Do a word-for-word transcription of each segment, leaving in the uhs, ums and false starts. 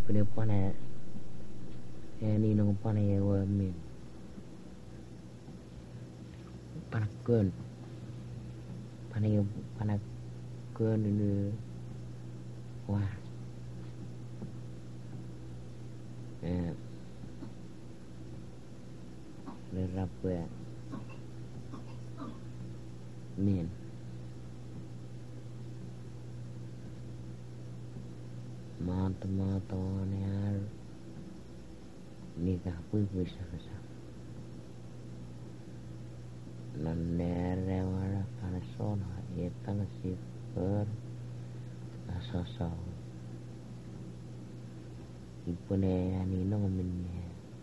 Pene pane ni nong pane ya wa min panakeun pane panakeun ini wah eh lerap ya min mata-mata near nikah pun bisa kesal nandere wala panasona itang sipur asosau ipune aninong minne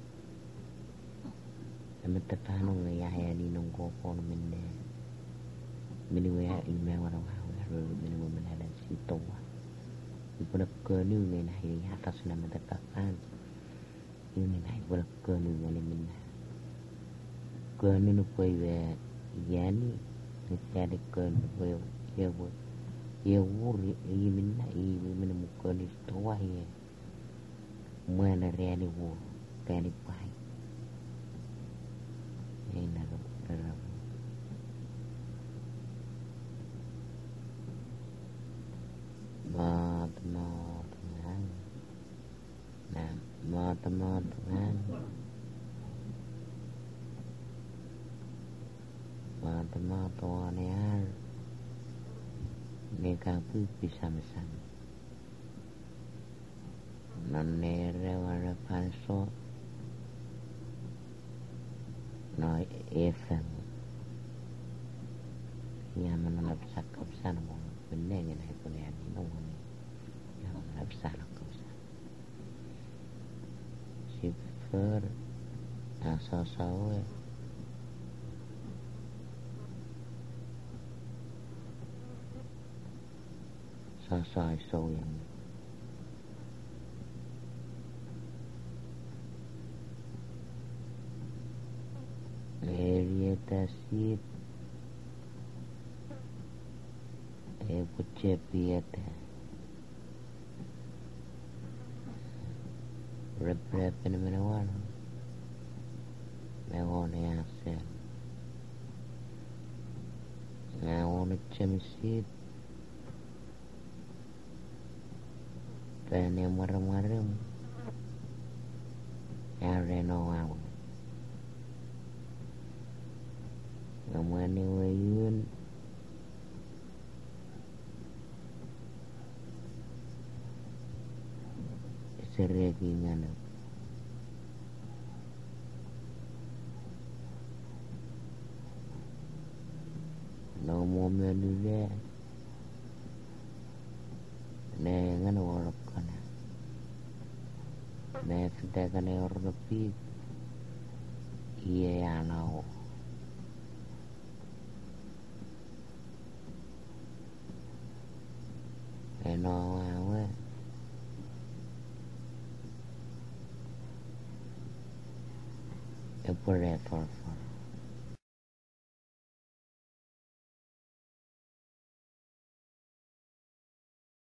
emetetanong ya ya ninong kokon minne minwe ime wala wala minwe menada sitowa ipune kenu ne nahi atas nama tetakan ini nahi wala kenu ne minna kenu no poi we yani ni tiada kenu poi ya wo ya wo i minna i minna mukoni stowa ya mana reani wo reani pai ina ro ro mat mat ngang nah mat mat ngang mat mat wanear neka pu pisam-sam nanere wala panso no efem ya mananap sakap sana mo benengan ay punya nung ya mananap sana ko sa sipur asasawe sasai so yang area tasit e puche pieta rep rep in menawan mewone asen ngawone chemisit tane marem-marem areno awu ngamane wayun seregi ngana no mo menule ne ngana worok kana ne fida kana orpi iya ya nao eno awe epure for for